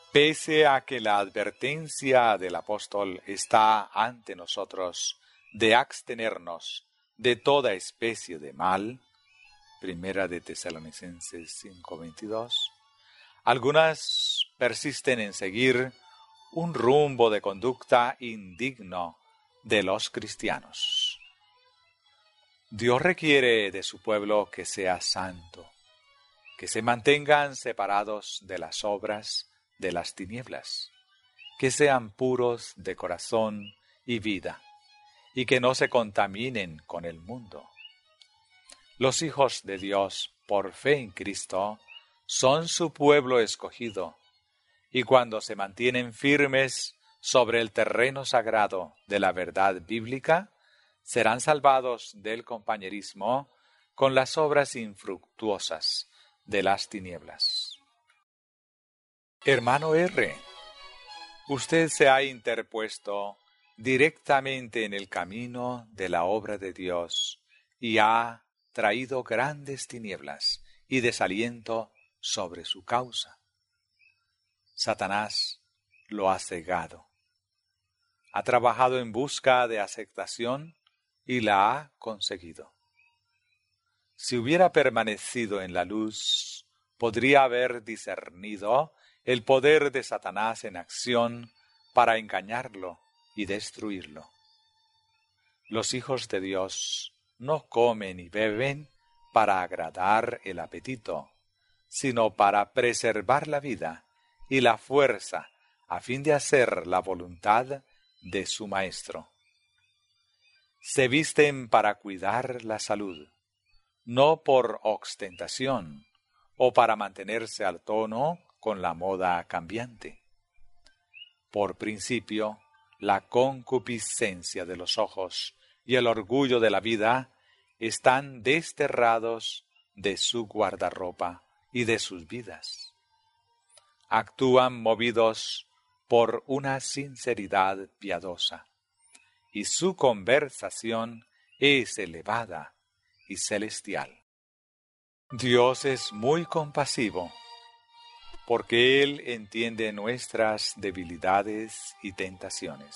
Pese a que la advertencia del apóstol está ante nosotros de abstenernos de toda especie de mal, Primera de Tesalonicenses 5:22, algunas persisten en seguir un rumbo de conducta indigno de los cristianos. Dios requiere de su pueblo que sea santo, que se mantengan separados de las obras de las tinieblas, que sean puros de corazón y vida, y que no se contaminen con el mundo. Los hijos de Dios, por fe en Cristo, son su pueblo escogido, y cuando se mantienen firmes sobre el terreno sagrado de la verdad bíblica, serán salvados del compañerismo con las obras infructuosas de las tinieblas. Hermano R., usted se ha interpuesto directamente en el camino de la obra de Dios y ha traído grandes tinieblas y desaliento sobre su causa. Satanás lo ha cegado. Ha trabajado en busca de aceptación y la ha conseguido. Si hubiera permanecido en la luz, podría haber discernido el poder de Satanás en acción para engañarlo y destruirlo. Los hijos de Dios no comen y beben para agradar el apetito, sino para preservar la vida y la fuerza a fin de hacer la voluntad de su Maestro. Se visten para cuidar la salud, no por ostentación o para mantenerse al tono con la moda cambiante. Por principio, la concupiscencia de los ojos y el orgullo de la vida están desterrados de su guardarropa y de sus vidas. Actúan movidos por una sinceridad piadosa, y su conversación es elevada y celestial. Dios es muy compasivo, porque Él entiende nuestras debilidades y tentaciones.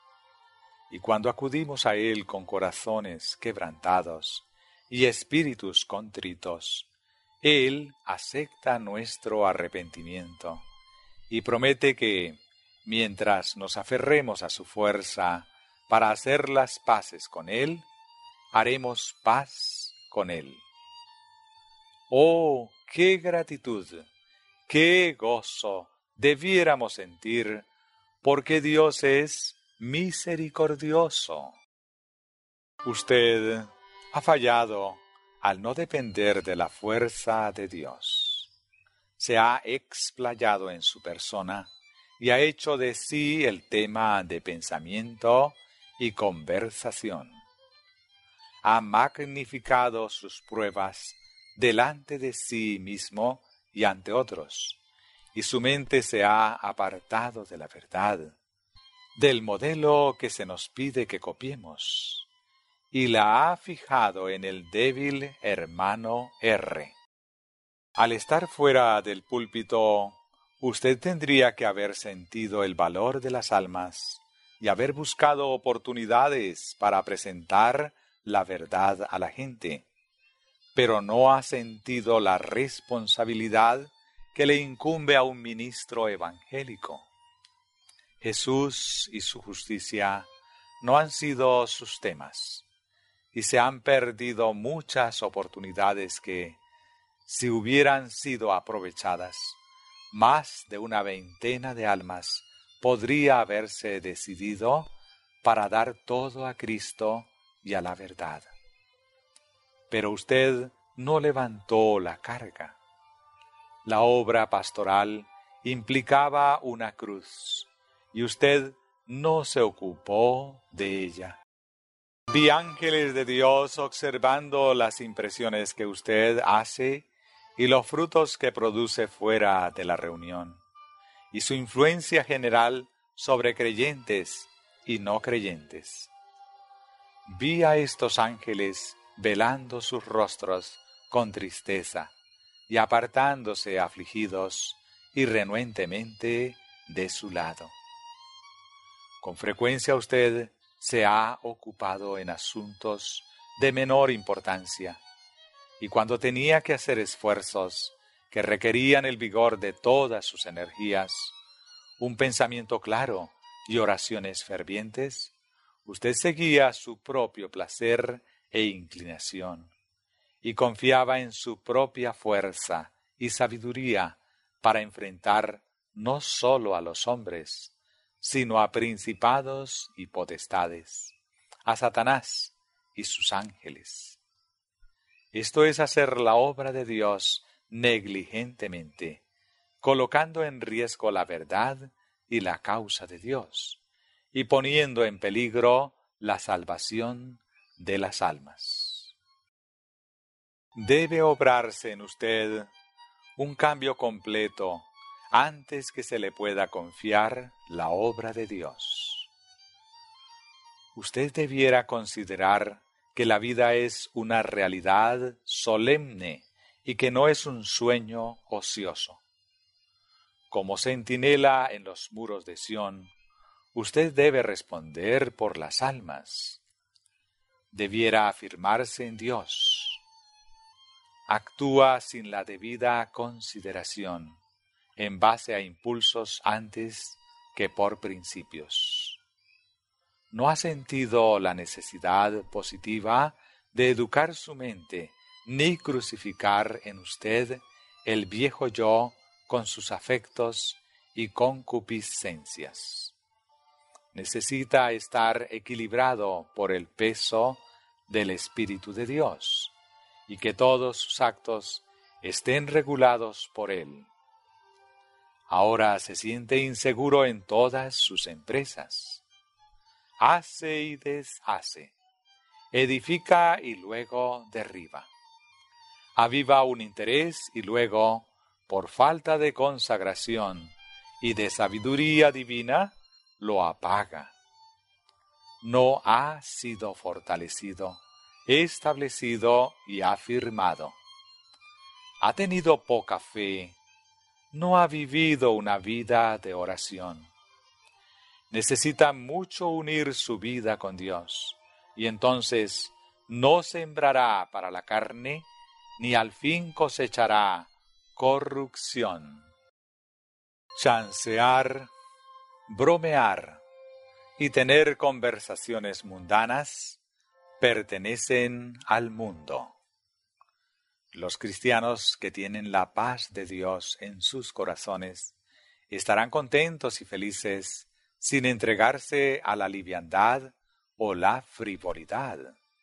Y cuando acudimos a Él con corazones quebrantados y espíritus contritos, Él acepta nuestro arrepentimiento y promete que, mientras nos aferremos a su fuerza para hacer las paces con Él, haremos paz con Él. ¡Oh, qué gratitud, qué gozo debiéramos sentir, porque Dios es misericordioso! Usted ha fallado al no depender de la fuerza de Dios. Se ha explayado en su persona y ha hecho de sí el tema de pensamiento y conversación. Ha magnificado sus pruebas delante de sí mismo y ante otros, y su mente se ha apartado de la verdad, del modelo que se nos pide que copiemos, y la ha fijado en el débil hermano R. Al estar fuera del púlpito, usted tendría que haber sentido el valor de las almas y haber buscado oportunidades para presentar la verdad a la gente, pero no ha sentido la responsabilidad que le incumbe a un ministro evangélico. Jesús y su justicia no han sido sus temas, y se han perdido muchas oportunidades que, si hubieran sido aprovechadas, más de una veintena de almas podría haberse decidido para dar todo a Cristo y a la verdad. Pero usted no levantó la carga. La obra pastoral implicaba una cruz, y usted no se ocupó de ella. Vi ángeles de Dios observando las impresiones que usted hace y los frutos que produce fuera de la reunión, y su influencia general sobre creyentes y no creyentes. Vi a estos ángeles velando sus rostros con tristeza y apartándose afligidos y renuentemente de su lado. Con frecuencia usted se ha ocupado en asuntos de menor importancia, y cuando tenía que hacer esfuerzos que requerían el vigor de todas sus energías, un pensamiento claro y oraciones fervientes, usted seguía su propio placer e inclinación, y confiaba en su propia fuerza y sabiduría para enfrentar no sólo a los hombres, sino a principados y potestades, a Satanás y sus ángeles. Esto es hacer la obra de Dios negligentemente, colocando en riesgo la verdad y la causa de Dios, y poniendo en peligro la salvación de las almas. Debe obrarse en usted un cambio completo antes que se le pueda confiar la obra de Dios. Usted debiera considerar que la vida es una realidad solemne y que no es un sueño ocioso. Como centinela en los muros de Sión, usted debe responder por las almas. Debiera afirmarse en Dios. Actúa sin la debida consideración, en base a impulsos antes que por principios. ¿No ha sentido la necesidad positiva de educar su mente, ni crucificar en usted el viejo yo con sus afectos y concupiscencias? Necesita estar equilibrado por el peso del Espíritu de Dios y que todos sus actos estén regulados por Él. Ahora se siente inseguro en todas sus empresas. Hace y deshace, edifica y luego derriba. Aviva un interés y luego, por falta de consagración y de sabiduría divina, lo apaga. No ha sido fortalecido, establecido y afirmado. Ha tenido poca fe, no ha vivido una vida de oración. Necesita mucho unir su vida con Dios, y entonces no sembrará para la carne, ni al fin cosechará corrupción. Chancear, bromear y tener conversaciones mundanas pertenecen al mundo. Los cristianos que tienen la paz de Dios en sus corazones estarán contentos y felices sin entregarse a la liviandad o la frivolidad.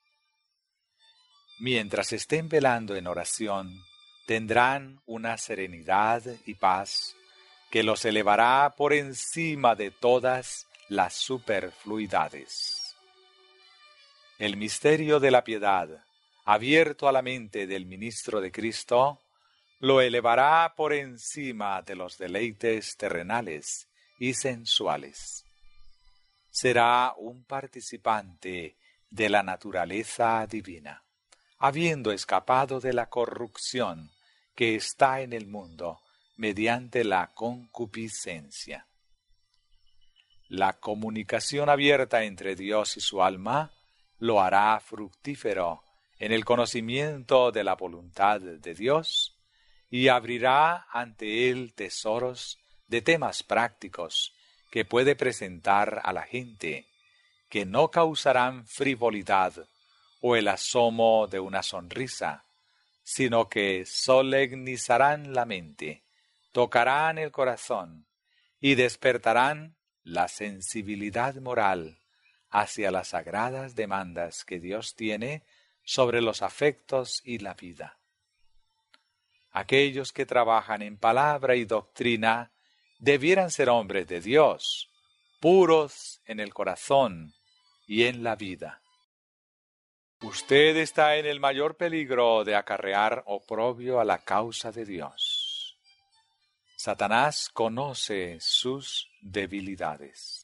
Mientras estén velando en oración, tendrán una serenidad y paz que los elevará por encima de todas las superfluidades. El misterio de la piedad, abierto a la mente del ministro de Cristo, lo elevará por encima de los deleites terrenales y sensuales. Será un participante de la naturaleza divina, habiendo escapado de la corrupción que está en el mundo mediante la concupiscencia. La comunicación abierta entre Dios y su alma lo hará fructífero en el conocimiento de la voluntad de Dios y abrirá ante él tesoros de temas prácticos que puede presentar a la gente, que no causarán frivolidad o el asomo de una sonrisa, sino que solemnizarán la mente, tocarán el corazón y despertarán la sensibilidad moral hacia las sagradas demandas que Dios tiene sobre los afectos y la vida. Aquellos que trabajan en palabra y doctrina debieran ser hombres de Dios, puros en el corazón y en la vida. Usted está en el mayor peligro de acarrear oprobio a la causa de Dios. Satanás conoce sus debilidades.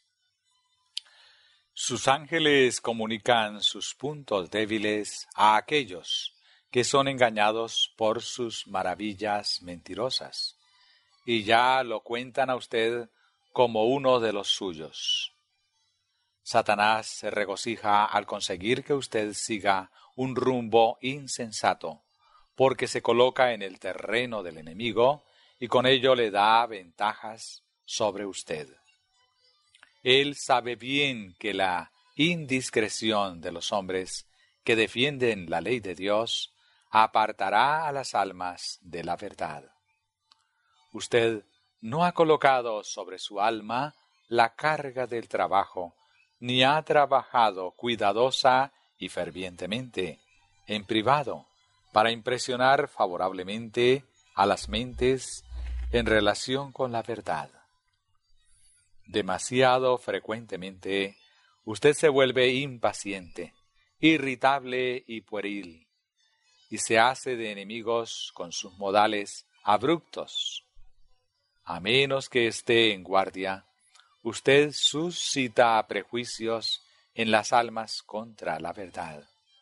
Sus ángeles comunican sus puntos débiles a aquellos que son engañados por sus maravillas mentirosas, y ya lo cuentan a usted como uno de los suyos. Satanás se regocija al conseguir que usted siga un rumbo insensato, porque se coloca en el terreno del enemigo y con ello le da ventajas sobre usted. Él sabe bien que la indiscreción de los hombres que defienden la ley de Dios apartará a las almas de la verdad. Usted no ha colocado sobre su alma la carga del trabajo, ni ha trabajado cuidadosa y fervientemente, en privado, para impresionar favorablemente a las mentes en relación con la verdad. Demasiado frecuentemente, usted se vuelve impaciente, irritable y pueril, y se hace de enemigos con sus modales abruptos. A menos que esté en guardia, usted suscita prejuicios en las almas contra la verdad.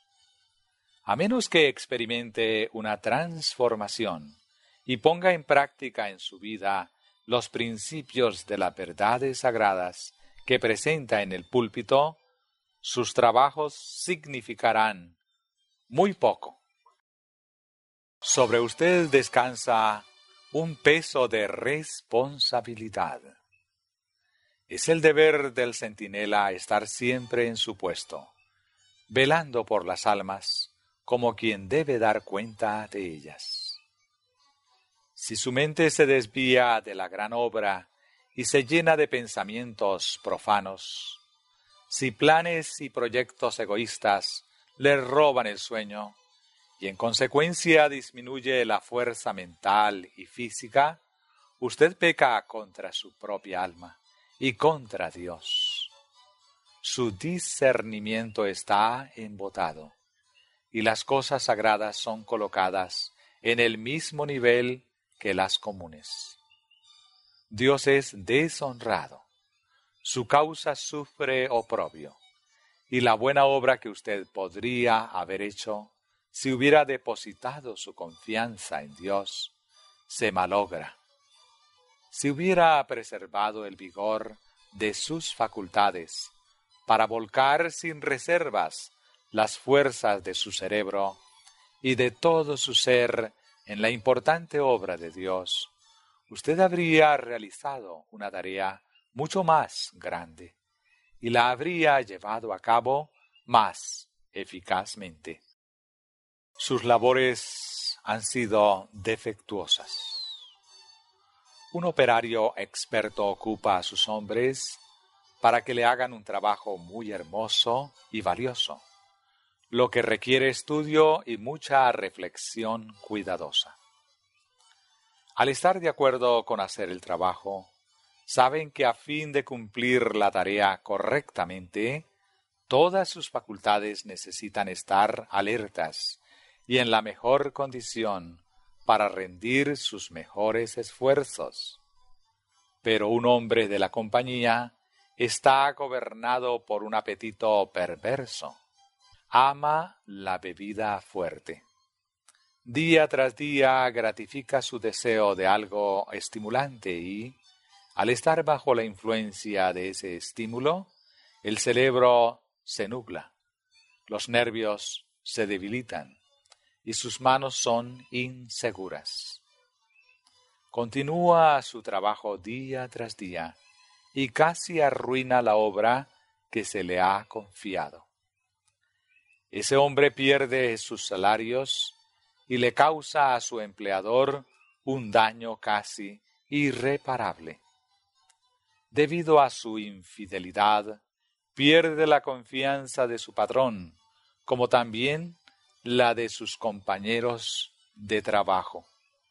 A menos que experimente una transformación y ponga en práctica en su vida los principios de las verdades sagradas que presenta en el púlpito, sus trabajos significarán muy poco. Sobre usted descansa un peso de responsabilidad. Es el deber del centinela estar siempre en su puesto, velando por las almas como quien debe dar cuenta de ellas. Si su mente se desvía de la gran obra y se llena de pensamientos profanos, si planes y proyectos egoístas le roban el sueño y en consecuencia disminuye la fuerza mental y física, usted peca contra su propia alma y contra Dios. Su discernimiento está embotado y las cosas sagradas son colocadas en el mismo nivel que las comunes. Dios es deshonrado, su causa sufre oprobio, y la buena obra que usted podría haber hecho si hubiera depositado su confianza en Dios, se malogra. Si hubiera preservado el vigor de sus facultades para volcar sin reservas las fuerzas de su cerebro y de todo su ser en la importante obra de Dios, usted habría realizado una tarea mucho más grande y la habría llevado a cabo más eficazmente. Sus labores han sido defectuosas. Un operario experto ocupa a sus hombres para que le hagan un trabajo muy hermoso y valioso, lo que requiere estudio y mucha reflexión cuidadosa. Al estar de acuerdo con hacer el trabajo, saben que a fin de cumplir la tarea correctamente, todas sus facultades necesitan estar alertas y en la mejor condición para rendir sus mejores esfuerzos. Pero un hombre de la compañía está gobernado por un apetito perverso. Ama la bebida fuerte. Día tras día gratifica su deseo de algo estimulante y, al estar bajo la influencia de ese estímulo, el cerebro se nubla, los nervios se debilitan y sus manos son inseguras. Continúa su trabajo día tras día y casi arruina la obra que se le ha confiado. Ese hombre pierde sus salarios y le causa a su empleador un daño casi irreparable. Debido a su infidelidad, pierde la confianza de su patrón, como también la de sus compañeros de trabajo.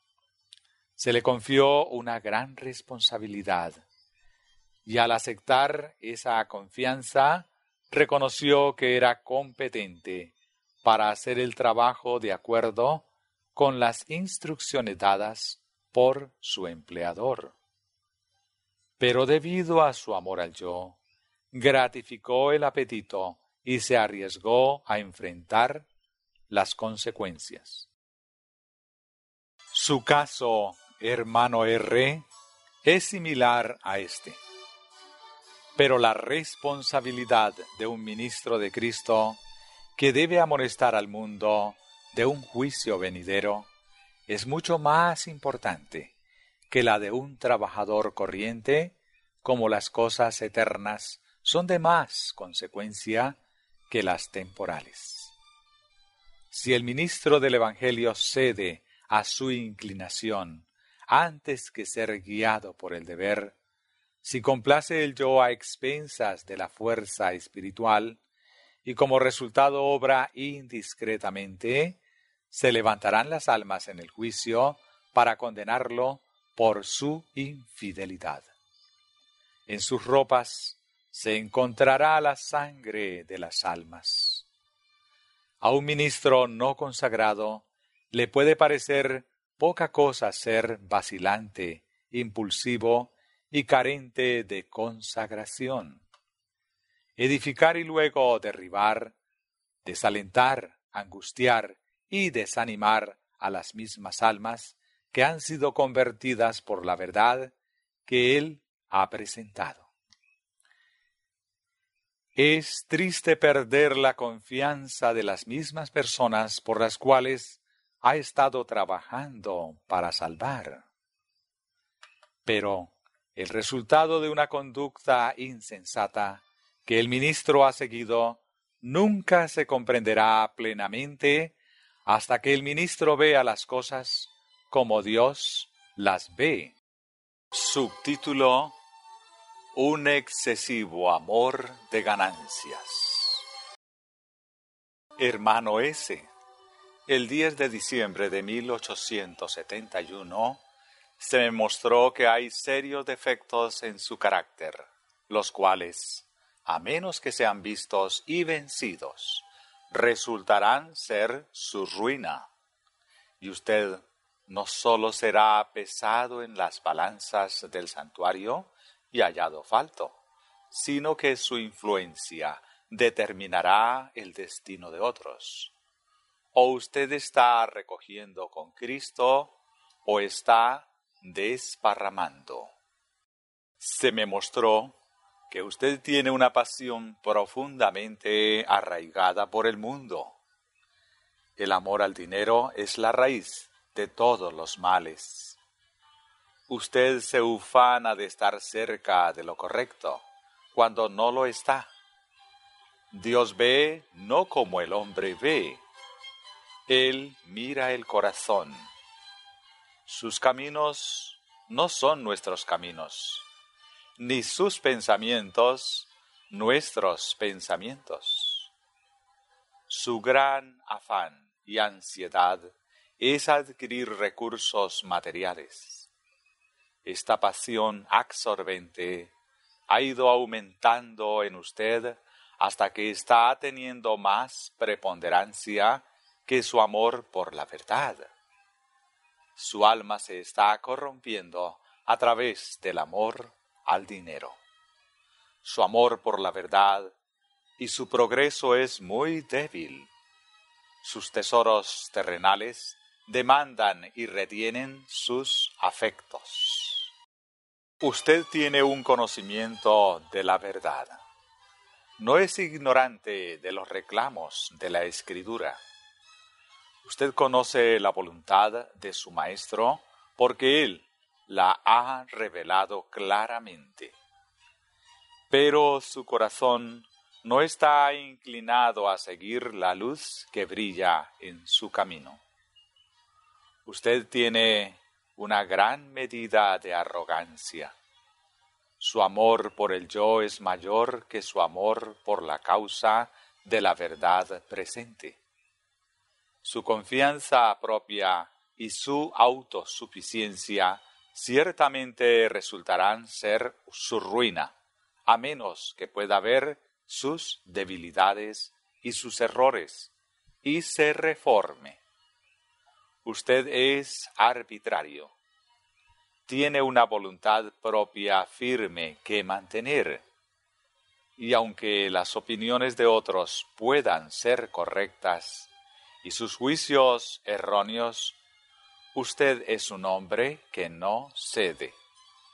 Se le confió una gran responsabilidad y al aceptar esa confianza, reconoció que era competente para hacer el trabajo de acuerdo con las instrucciones dadas por su empleador. Pero debido a su amor al yo, gratificó el apetito y se arriesgó a enfrentar las consecuencias. Su caso, hermano R., es similar a este. Pero la responsabilidad de un ministro de Cristo, que debe amonestar al mundo de un juicio venidero, es mucho más importante que la de un trabajador corriente, como las cosas eternas son de más consecuencia que las temporales. Si el ministro del Evangelio cede a su inclinación antes que ser guiado por el deber, si complace el yo a expensas de la fuerza espiritual y como resultado obra indiscretamente, se levantarán las almas en el juicio para condenarlo por su infidelidad. En sus ropas se encontrará la sangre de las almas. A un ministro no consagrado le puede parecer poca cosa ser vacilante, impulsivo y carente de consagración. Edificar y luego derribar, desalentar, angustiar y desanimar a las mismas almas que han sido convertidas por la verdad que él ha presentado. Es triste perder la confianza de las mismas personas por las cuales ha estado trabajando para salvar. Pero el resultado de una conducta insensata que el ministro ha seguido nunca se comprenderá plenamente hasta que el ministro vea las cosas como Dios las ve. Subtítulo: Un excesivo amor de ganancias. Hermano S., el 10 de diciembre de 1871, se me mostró que hay serios defectos en su carácter, los cuales, a menos que sean vistos y vencidos, resultarán ser su ruina. Y usted no solo será pesado en las balanzas del santuario y hallado falto, sino que su influencia determinará el destino de otros. O usted está recogiendo con Cristo, o está desparramando. Se me mostró que usted tiene una pasión profundamente arraigada por el mundo. El amor al dinero es la raíz de todos los males. Usted se ufana de estar cerca de lo correcto, cuando no lo está. Dios ve no como el hombre ve. Él mira el corazón. Sus caminos no son nuestros caminos, ni sus pensamientos nuestros pensamientos. Su gran afán y ansiedad es adquirir recursos materiales. Esta pasión absorbente ha ido aumentando en usted hasta que está teniendo más preponderancia que su amor por la verdad. Su alma se está corrompiendo a través del amor al dinero. Su amor por la verdad y su progreso es muy débil. Sus tesoros terrenales demandan y retienen sus afectos. Usted tiene un conocimiento de la verdad. No es ignorante de los reclamos de la Escritura. Usted conoce la voluntad de su Maestro porque Él la ha revelado claramente. Pero su corazón no está inclinado a seguir la luz que brilla en su camino. Usted tiene una gran medida de arrogancia. Su amor por el yo es mayor que su amor por la causa de la verdad presente. Su confianza propia y su autosuficiencia ciertamente resultarán ser su ruina, a menos que pueda ver sus debilidades y sus errores, y se reforme. Usted es arbitrario. Tiene una voluntad propia firme que mantener, y aunque las opiniones de otros puedan ser correctas y sus juicios erróneos, usted es un hombre que no cede.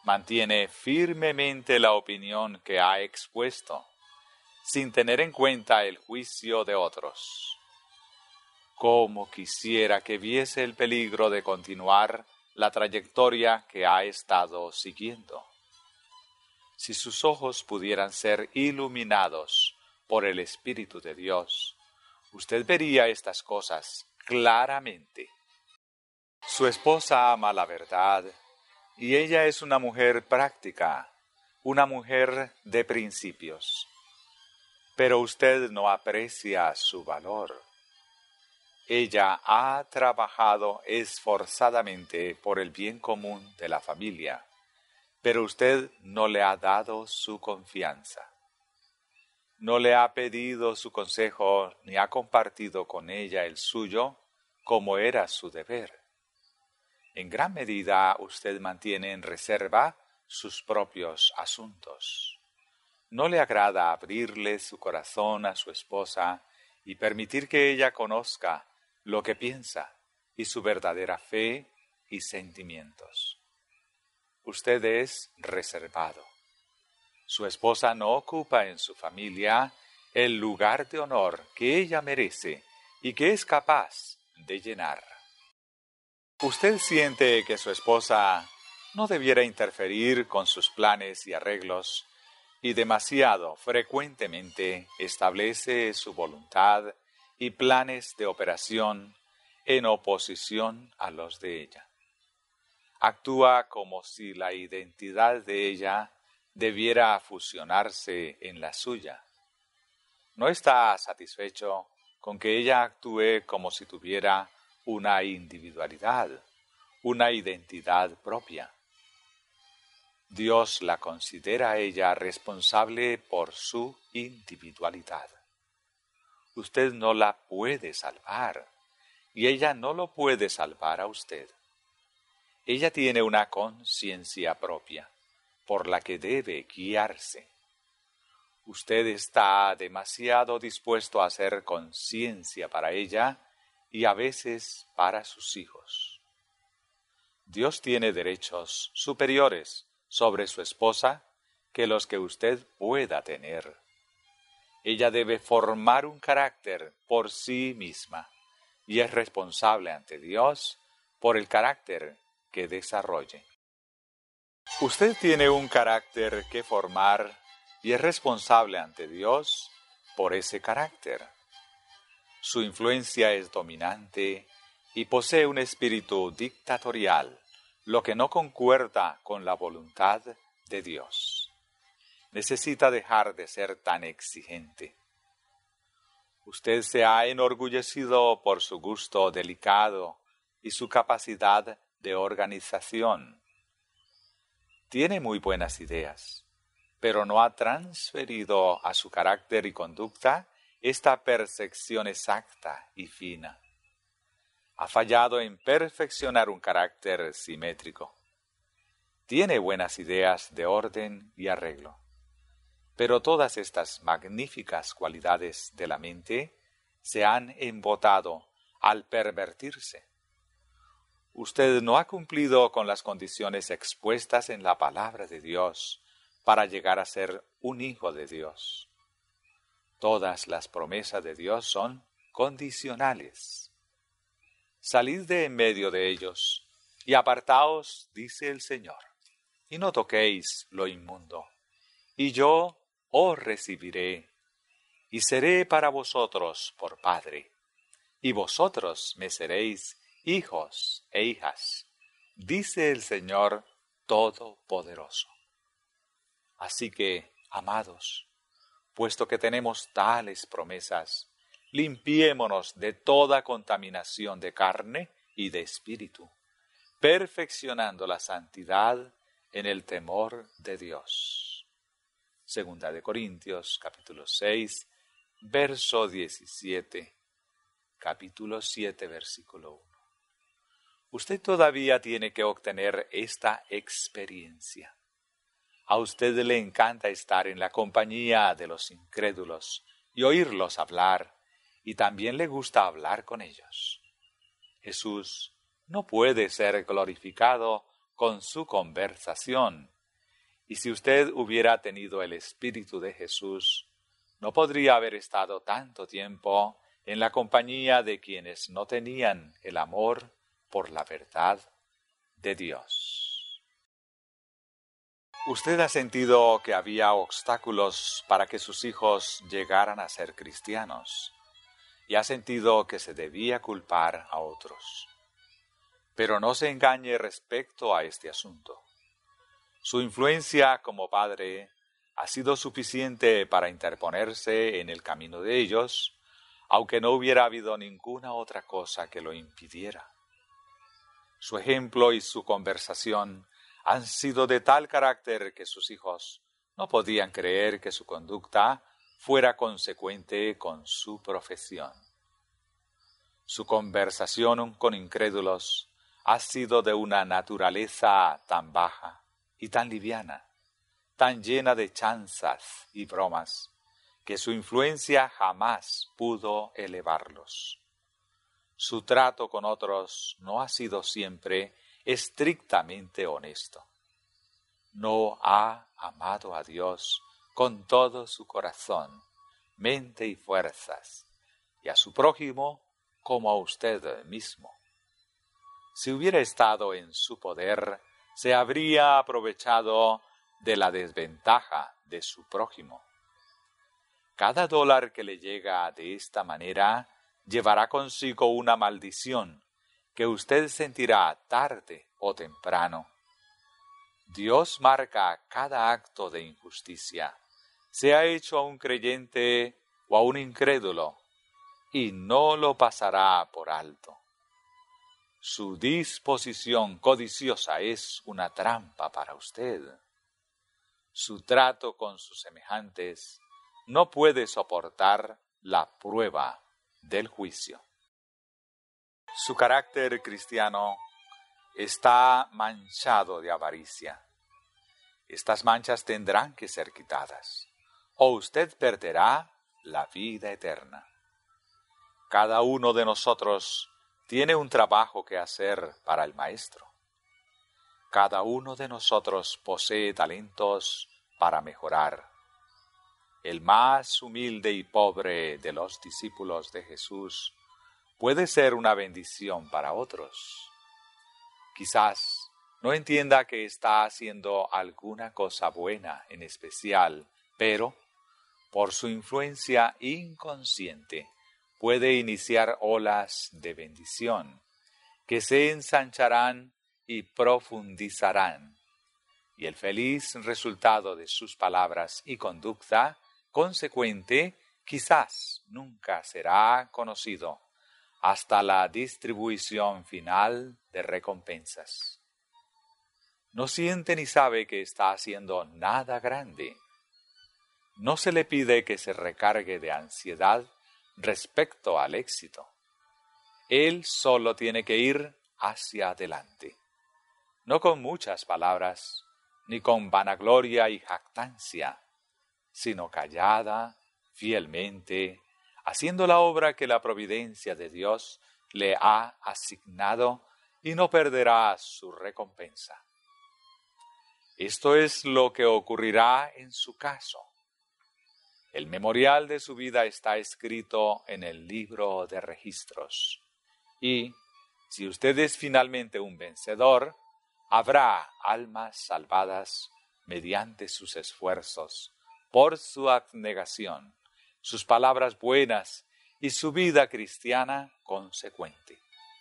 mantiene firmemente la opinión que ha expuesto, sin tener en cuenta el juicio de otros. Cómo quisiera que viese el peligro de continuar la trayectoria que ha estado siguiendo. Si sus ojos pudieran ser iluminados por el Espíritu de Dios, usted vería estas cosas claramente. Su esposa ama la verdad y ella es una mujer práctica, una mujer de principios. Pero usted no aprecia su valor. Ella ha trabajado esforzadamente por el bien común de la familia, pero usted no le ha dado su confianza. No le ha pedido su consejo ni ha compartido con ella el suyo como era su deber. En gran medida usted mantiene en reserva sus propios asuntos. No le agrada abrirle su corazón a su esposa y permitir que ella conozca lo que piensa y su verdadera fe y sentimientos. Usted es reservado. Su esposa no ocupa en su familia el lugar de honor que ella merece y que es capaz de llenar. Usted siente que su esposa no debiera interferir con sus planes y arreglos y demasiado frecuentemente establece su voluntad y planes de operación en oposición a los de ella. Actúa como si la identidad de ella debiera fusionarse en la suya. No está satisfecho con que ella actúe como si tuviera una individualidad, una identidad propia. Dios la considera a ella responsable por su individualidad. Usted no la puede salvar y ella no lo puede salvar a usted. Ella tiene una conciencia propia por la que debe guiarse. Usted está demasiado dispuesto a hacer conciencia para ella y a veces para sus hijos. Dios tiene derechos superiores sobre su esposa que los que usted pueda tener. Ella debe formar un carácter por sí misma y es responsable ante Dios por el carácter que desarrolle. Usted tiene un carácter que formar y es responsable ante Dios por ese carácter. Su influencia es dominante y posee un espíritu dictatorial, lo que no concuerda con la voluntad de Dios. Necesita dejar de ser tan exigente. Usted se ha enorgullecido por su gusto delicado y su capacidad de organización. Tiene muy buenas ideas, pero no ha transferido a su carácter y conducta esta percepción exacta y fina. Ha fallado en perfeccionar un carácter simétrico. Tiene buenas ideas de orden y arreglo, pero todas estas magníficas cualidades de la mente se han embotado al pervertirse. Usted no ha cumplido con las condiciones expuestas en la palabra de Dios para llegar a ser un hijo de Dios. Todas las promesas de Dios son condicionales. Salid de en medio de ellos y apartaos, dice el Señor, y no toquéis lo inmundo, y yo os recibiré, y seré para vosotros por Padre, y vosotros me seréis hijos e hijas, dice el Señor Todopoderoso. Así que, amados, puesto que tenemos tales promesas, limpiémonos de toda contaminación de carne y de espíritu, perfeccionando la santidad en el temor de Dios. Segunda de Corintios, capítulo 6, verso 17, capítulo 7, versículo 1. Usted todavía tiene que obtener esta experiencia. A usted le encanta estar en la compañía de los incrédulos y oírlos hablar, y también le gusta hablar con ellos. Jesús no puede ser glorificado con su conversación Y si usted hubiera tenido el Espíritu de Jesús, no podría haber estado tanto tiempo en la compañía de quienes no tenían el amor por la verdad de Dios. Usted ha sentido que había obstáculos para que sus hijos llegaran a ser cristianos y ha sentido que se debía culpar a otros. Pero no se engañe respecto a este asunto. Su influencia como padre ha sido suficiente para interponerse en el camino de ellos, aunque no hubiera habido ninguna otra cosa que lo impidiera. Su ejemplo y su conversación han sido de tal carácter que sus hijos no podían creer que su conducta fuera consecuente con su profesión. Su conversación con incrédulos ha sido de una naturaleza tan baja y tan liviana, tan llena de chanzas y bromas, que su influencia jamás pudo elevarlos. Su trato con otros no ha sido siempre estrictamente honesto. No ha amado a Dios con todo su corazón, mente y fuerzas, y a su prójimo como a usted mismo. Si hubiera estado en su poder, se habría aprovechado de la desventaja de su prójimo. Cada dólar que le llega de esta manera llevará consigo una maldición que usted sentirá tarde o temprano. Dios marca cada acto de injusticia, sea hecho a un creyente o a un incrédulo, y no lo pasará por alto. Su disposición codiciosa es una trampa para usted. Su trato con sus semejantes no puede soportar la prueba del juicio. Su carácter cristiano está manchado de avaricia. Estas manchas tendrán que ser quitadas, o usted perderá la vida eterna. Cada uno de nosotros tiene un trabajo que hacer para el Maestro. Cada uno de nosotros posee talentos para mejorar. El más humilde y pobre de los discípulos de Jesús puede ser una bendición para otros. Quizás no entienda que está haciendo alguna cosa buena en especial, pero por su influencia inconsciente puede iniciar olas de bendición que se ensancharán y profundizarán, y el feliz resultado de sus palabras y conducta consecuente quizás nunca será conocido hasta la distribución final de recompensas. No siente ni sabe que está haciendo nada grande. No se le pide que se recargue de ansiedad respecto al éxito. Él solo tiene que ir hacia adelante, no con muchas palabras, ni con vanagloria y jactancia, sino callada, fielmente, haciendo la obra que la providencia de Dios le ha asignado y no perderá su recompensa. Esto es lo que ocurrirá en su caso. El memorial de su vida está escrito en el libro de registros. Y, si usted es finalmente un vencedor, habrá almas salvadas mediante sus esfuerzos, por su abnegación, sus palabras buenas y su vida cristiana consecuente.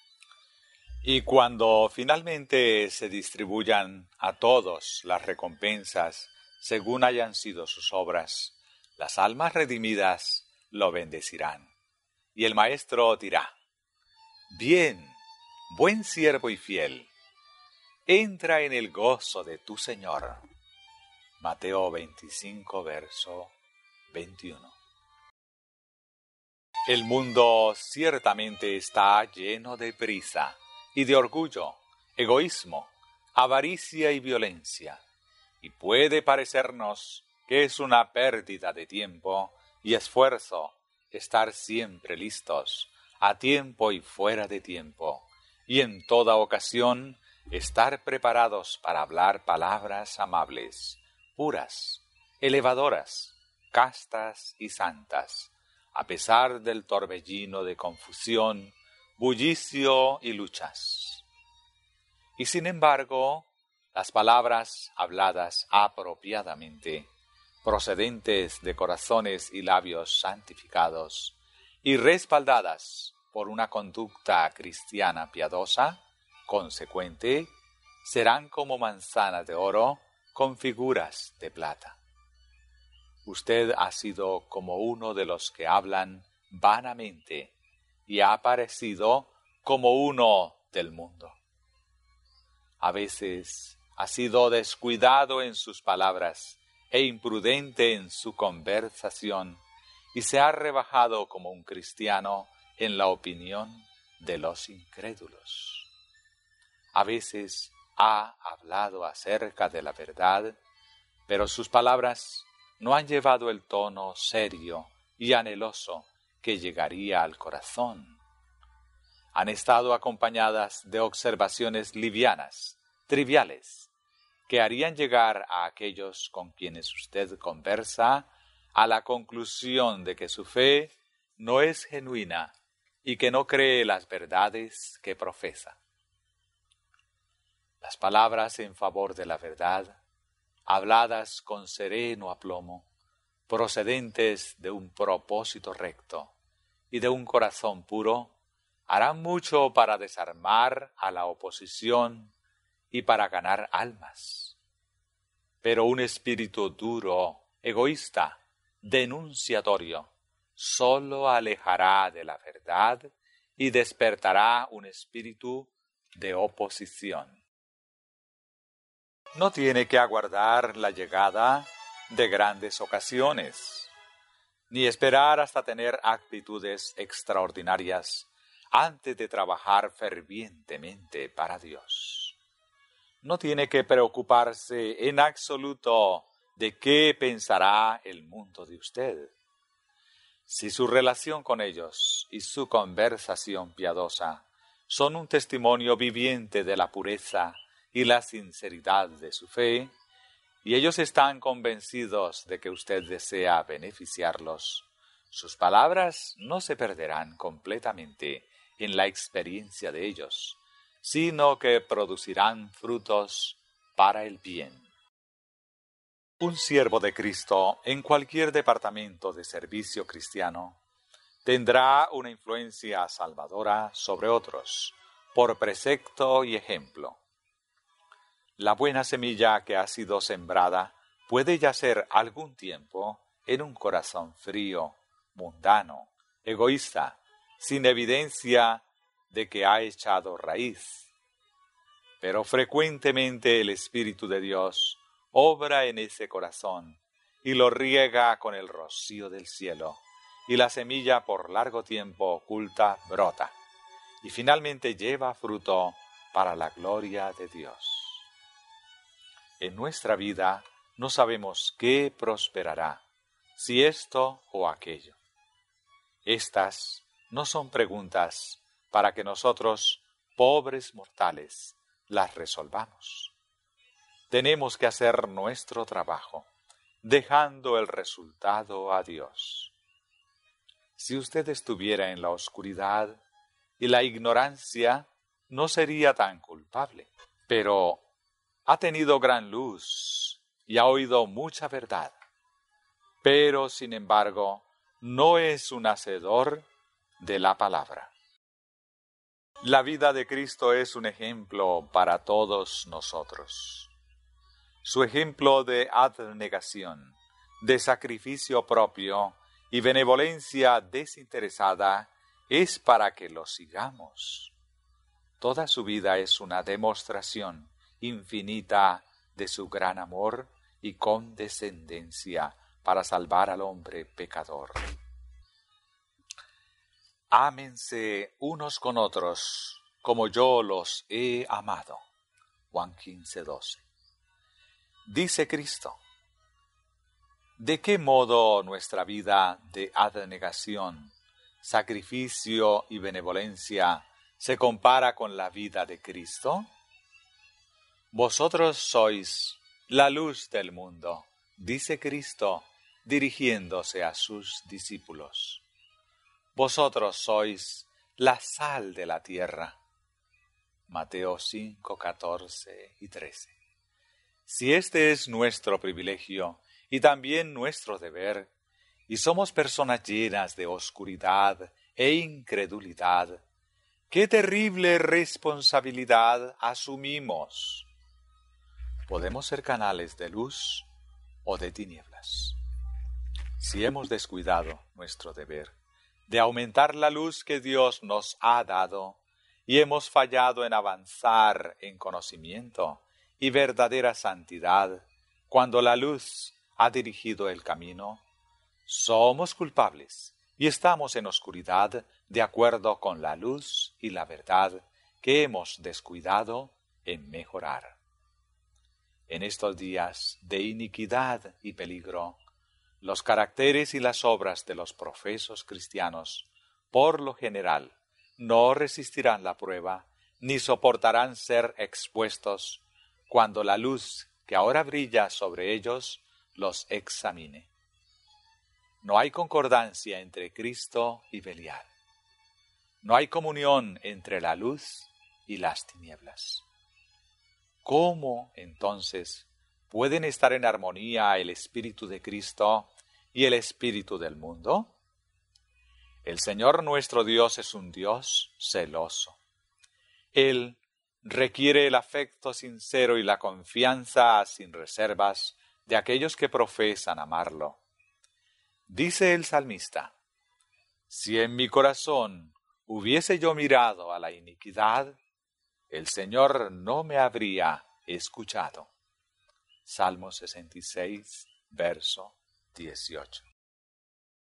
Y cuando finalmente se distribuyan a todos las recompensas según hayan sido sus obras, las almas redimidas lo bendecirán. Y el Maestro dirá: «Bien, buen siervo y fiel, entra en el gozo de tu Señor». Mateo 25, verso 21. El mundo ciertamente está lleno de prisa y de orgullo, egoísmo, avaricia y violencia, y puede parecernos que es una pérdida de tiempo y esfuerzo estar siempre listos, a tiempo y fuera de tiempo, y en toda ocasión estar preparados para hablar palabras amables, puras, elevadoras, castas y santas, a pesar del torbellino de confusión, bullicio y luchas. Y sin embargo, las palabras habladas apropiadamente, procedentes de corazones y labios santificados, y respaldadas por una conducta cristiana piadosa, consecuente, serán como manzanas de oro con figuras de plata. Usted ha sido como uno de los que hablan vanamente y ha parecido como uno del mundo. A veces ha sido descuidado en sus palabras e imprudente en su conversación y se ha rebajado como un cristiano en la opinión de los incrédulos. A veces ha hablado acerca de la verdad, pero sus palabras no han llevado el tono serio y anheloso que llegaría al corazón. Han estado acompañadas de observaciones livianas, triviales, que harían llegar a aquellos con quienes usted conversa a la conclusión de que su fe no es genuina y que no cree las verdades que profesa. Las palabras en favor de la verdad, habladas con sereno aplomo, procedentes de un propósito recto y de un corazón puro, harán mucho para desarmar a la oposición y para ganar almas. Pero un espíritu duro, egoísta, denunciatorio, solo alejará de la verdad y despertará un espíritu de oposición. No tiene que aguardar la llegada de grandes ocasiones, ni esperar hasta tener actitudes extraordinarias antes de trabajar fervientemente para Dios. No tiene que preocuparse en absoluto de qué pensará el mundo de usted. Si su relación con ellos y su conversación piadosa son un testimonio viviente de la pureza y la sinceridad de su fe, y ellos están convencidos de que usted desea beneficiarlos, sus palabras no se perderán completamente en la experiencia de ellos, sino que producirán frutos para el bien. Un siervo de Cristo en cualquier departamento de servicio cristiano tendrá una influencia salvadora sobre otros, por precepto y ejemplo. La buena semilla que ha sido sembrada puede yacer algún tiempo en un corazón frío, mundano, egoísta, sin evidencia de que ha echado raíz. Pero frecuentemente el Espíritu de Dios obra en ese corazón y lo riega con el rocío del cielo, y la semilla por largo tiempo oculta brota, y finalmente lleva fruto para la gloria de Dios. En nuestra vida no sabemos qué prosperará, si esto o aquello. Estas no son preguntas para que nosotros, pobres mortales, las resolvamos. Tenemos que hacer nuestro trabajo, dejando el resultado a Dios. Si usted estuviera en la oscuridad y la ignorancia, no sería tan culpable, pero ha tenido gran luz y ha oído mucha verdad, pero sin embargo no es un hacedor de la palabra. La vida de Cristo es un ejemplo para todos nosotros. Su ejemplo de abnegación, de sacrificio propio y benevolencia desinteresada es para que lo sigamos. Toda su vida es una demostración infinita de su gran amor y condescendencia para salvar al hombre pecador. Ámense unos con otros como yo los he amado. Juan 15:12. Dice Cristo: ¿de qué modo nuestra vida de abnegación, sacrificio y benevolencia se compara con la vida de Cristo? Vosotros sois la luz del mundo, dice Cristo, dirigiéndose a sus discípulos. Vosotros sois la sal de la tierra. Mateo 5, 14 y 13. Si este es nuestro privilegio y también nuestro deber, y somos personas llenas de oscuridad e incredulidad, ¡qué terrible responsabilidad asumimos! Podemos ser canales de luz o de tinieblas. Si hemos descuidado nuestro deber de aumentar la luz que Dios nos ha dado y hemos fallado en avanzar en conocimiento y verdadera santidad cuando la luz ha dirigido el camino, somos culpables y estamos en oscuridad de acuerdo con la luz y la verdad que hemos descuidado en mejorar. En estos días de iniquidad y peligro, los caracteres y las obras de los profesos cristianos, por lo general, no resistirán la prueba ni soportarán ser expuestos cuando la luz que ahora brilla sobre ellos los examine. No hay concordancia entre Cristo y Belial. No hay comunión entre la luz y las tinieblas. ¿Cómo, entonces, pueden estar en armonía el Espíritu de Cristo y el espíritu del mundo? El Señor nuestro Dios es un Dios celoso. Él requiere el afecto sincero y la confianza sin reservas de aquellos que profesan amarlo. Dice el salmista: si en mi corazón hubiese yo mirado a la iniquidad, el Señor no me habría escuchado. Salmo 66, verso 18.